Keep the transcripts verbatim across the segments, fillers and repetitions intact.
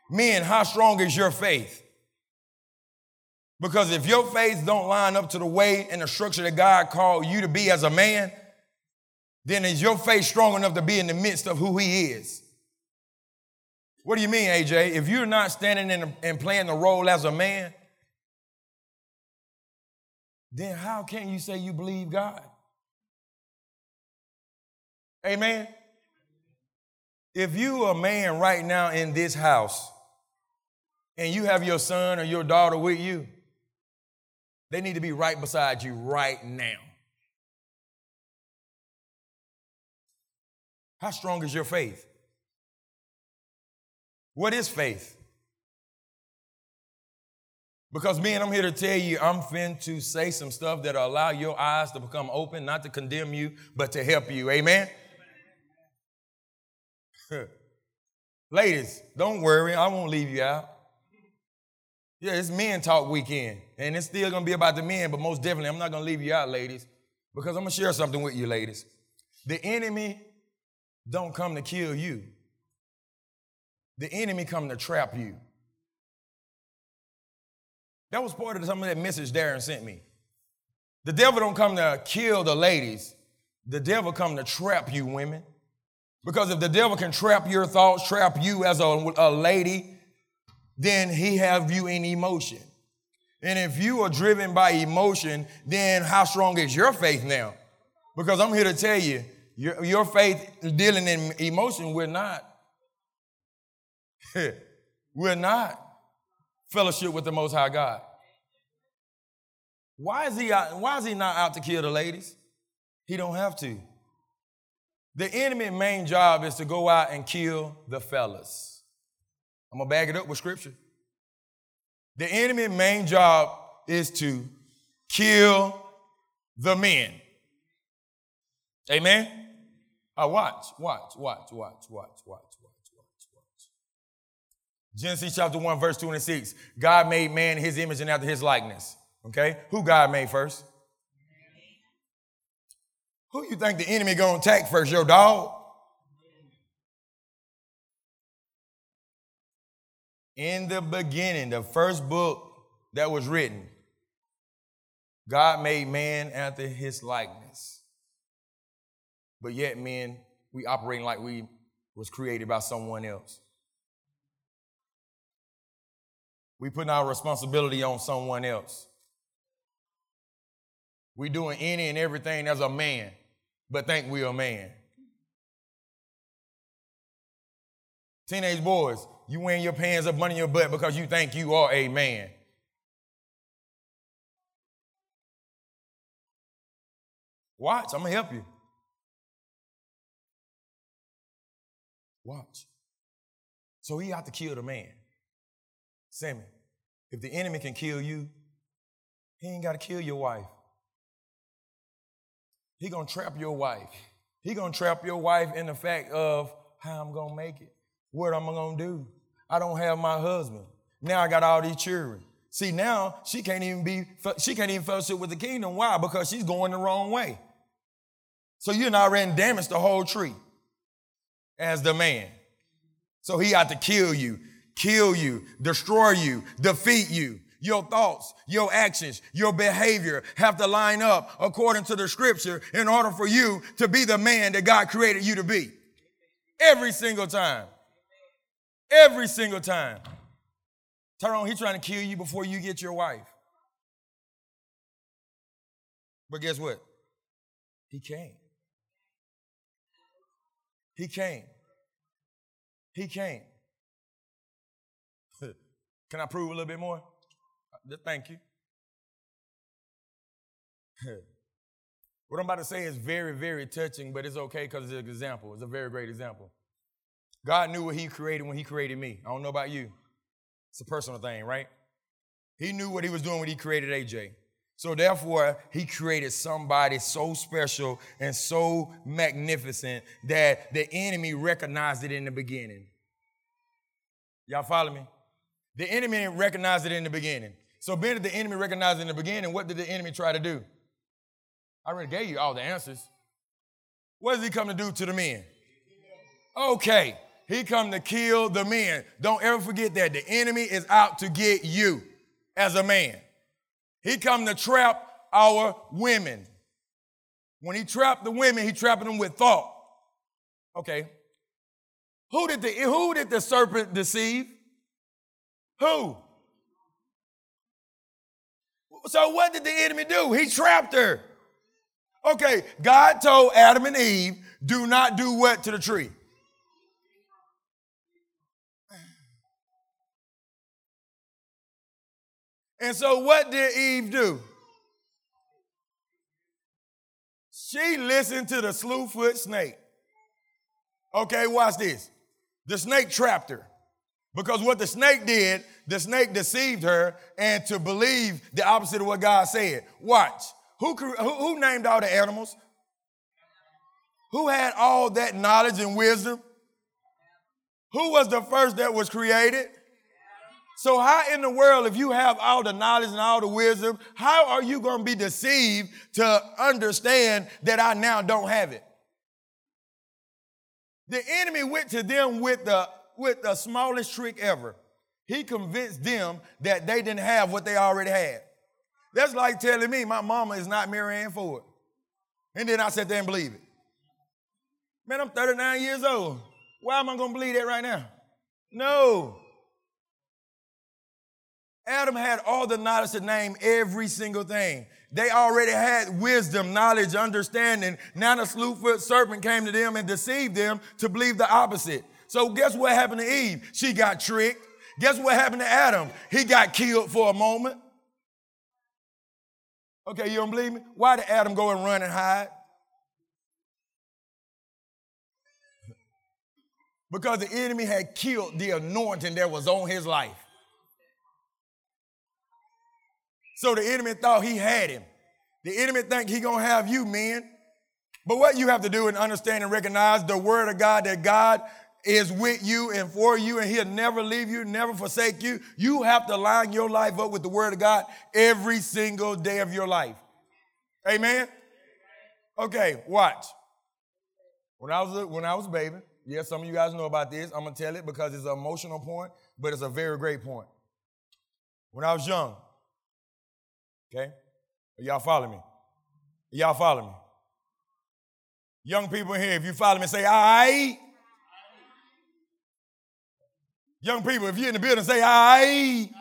Men, how strong is your faith? Because if your faith don't line up to the way and the structure that God called you to be as a man, then is your faith strong enough to be in the midst of who he is? What do you mean, A J? If you're not standing in and playing the role as a man, then how can you say you believe God? Amen? If you are a man right now in this house and you have your son or your daughter with you, they need to be right beside you right now. How strong is your faith? What is faith? Because, man, I'm here to tell you, I'm fin to say some stuff that'll allow your eyes to become open, not to condemn you, but to help you. Amen? Ladies, don't worry. I won't leave you out. Yeah, it's men talk weekend, and it's still going to be about the men, but most definitely I'm not going to leave you out, ladies, because I'm going to share something with you, ladies. The enemy don't come to kill you. The enemy come to trap you. That was part of some of that message Darren sent me. The devil don't come to kill the ladies. The devil come to trap you, women. Because if the devil can trap your thoughts, trap you as a, a lady, then he have you in emotion. And if you are driven by emotion, then how strong is your faith now? Because I'm here to tell you, your, your faith dealing in emotion, we're not. We're not fellowship with the Most High God. Why is he out, why is he not out to kill the ladies? He don't have to. The enemy's main job is to go out and kill the fellas. I'm going to back it up with scripture. The enemy's main job is to kill the men. Amen? Uh, watch, watch, watch, watch, watch, watch, watch, watch, watch. Genesis chapter one, verse twenty-six. God made man in his image and after his likeness. Okay? Who God made first? Who you think the enemy going to attack first? Your dog? In the beginning, the first book that was written, God made man after his likeness. But yet, men, we operating like we was created by someone else. We putting our responsibility on someone else. We doing any and everything as a man, but think we're a man. Teenage boys, you wearing your pants up under your butt because you think you are a man. Watch, I'm going to help you. Watch. So he out to kill the man. Sammy, if the enemy can kill you, he ain't got to kill your wife. He going to trap your wife. He going to trap your wife in the fact of how I'm going to make it. What am I going to do? I don't have my husband. Now I got all these children. See, now she can't even be, she can't even fellowship with the kingdom. Why? Because she's going the wrong way. So you're not already damaged the whole tree as the man. So he out to kill you, kill you, destroy you, defeat you. Your thoughts, your actions, your behavior have to line up according to the scripture in order for you to be the man that God created you to be. Every single time. Every single time. Tyrone, he's trying to kill you before you get your wife. But guess what? He can't. He can't. He can't. Can I prove a little bit more? Thank you. What I'm about to say is very, very touching, but it's okay because it's an example. It's a very great example. God knew what he created when he created me. I don't know about you. It's a personal thing, right? He knew what he was doing when he created A J. So therefore, he created somebody so special and so magnificent that the enemy recognized it in the beginning. Y'all follow me? The enemy recognized it in the beginning. So being that the enemy recognized it in the beginning, what did the enemy try to do? I already gave you all the answers. What does he come to do to the men? Okay. He come to kill the men. Don't ever forget that. The enemy is out to get you as a man. He come to trap our women. When he trapped the women, he trapping them with thought. Okay. Who did the, who did the serpent deceive? Who? So what did the enemy do? He trapped her. Okay, God told Adam and Eve, do not do what to the tree? And so what did Eve do? She listened to the slew-foot snake. Okay, watch this. The snake trapped her. Because what the snake did, the snake deceived her and to believe the opposite of what God said. Watch. Who, who, who named all the animals? Who had all that knowledge and wisdom? Who was the first that was created? So how in the world, if you have all the knowledge and all the wisdom, how are you going to be deceived to understand that I now don't have it? The enemy went to them with the with the smallest trick ever. He convinced them that they didn't have what they already had. That's like telling me my mama is not Mary Ann Ford. And then I sat there and believe it. Man, I'm thirty-nine years old. Why am I going to believe that right now? No. Adam had all the knowledge to name every single thing. They already had wisdom, knowledge, understanding. Now the slew-foot serpent came to them and deceived them to believe the opposite. So guess what happened to Eve? She got tricked. Guess what happened to Adam? He got killed for a moment. Okay, you don't believe me? Why did Adam go and run and hide? Because the enemy had killed the anointing that was on his life. So the enemy thought he had him. The enemy think he gonna have you, men. But what you have to do and understand and recognize the word of God, that God is with you and for you, and he'll never leave you, never forsake you. You have to line your life up with the word of God every single day of your life. Amen? Okay, watch. When I was a, when I was a baby, yes, some of you guys know about this. I'm going to tell it because it's an emotional point, but it's a very great point. When I was young, okay? Y'all follow me? Y'all follow me? Young people in here, if you follow me, say, I. Young people, if you're in the building, say, I.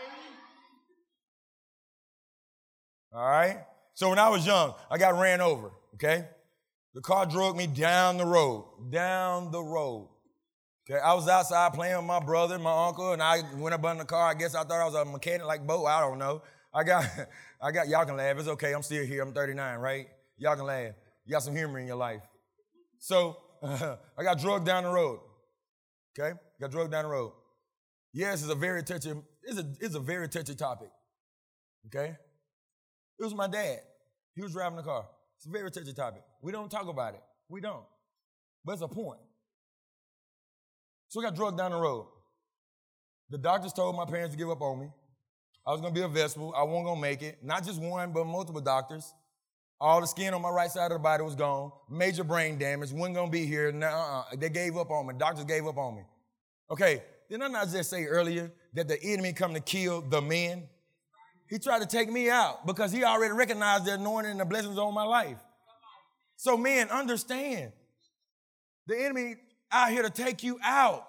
All right? So when I was young, I got ran over, okay? The car drove me down the road, down the road. Okay, I was outside playing with my brother and my uncle, and I went up in the car. I guess I thought I was a mechanic like Bo. I don't know. I got, I got, y'all can laugh. It's okay. I'm still here. I'm thirty-nine, right? Y'all can laugh. You got some humor in your life. So uh, I got drugged down the road. Okay, got drugged down the road. Yes, it's a very touchy. It's a, it's a very touchy topic. Okay, it was my dad. He was driving the car. It's a very touchy topic. We don't talk about it. We don't. But it's a point. So I got drugged down the road. The doctors told my parents to give up on me. I was going to be a vegetable. I wasn't going to make it. Not just one, but multiple doctors. All the skin on my right side of the body was gone. Major brain damage. Wasn't going to be here. No, uh-uh. They gave up on me. Doctors gave up on me. Okay, did I not just say earlier that the enemy come to kill the men? He tried to take me out because he already recognized the anointing and the blessings on my life. So men, understand. The enemy out here to take you out.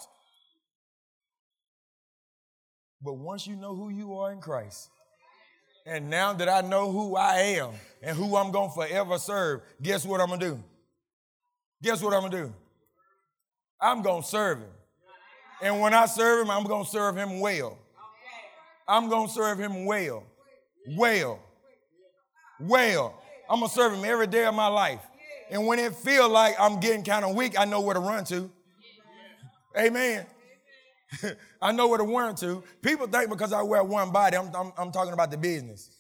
But once you know who you are in Christ, and now that I know who I am and who I'm going to forever serve, guess what I'm going to do? Guess what I'm going to do? I'm going to serve him. And when I serve him, I'm going to serve him well. I'm going to serve him well. Well. Well. I'm going to serve him every day of my life. And when it feels like I'm getting kind of weak, I know where to run to. Amen. I know where to run to. People think because I wear one body, I'm, I'm, I'm talking about the business.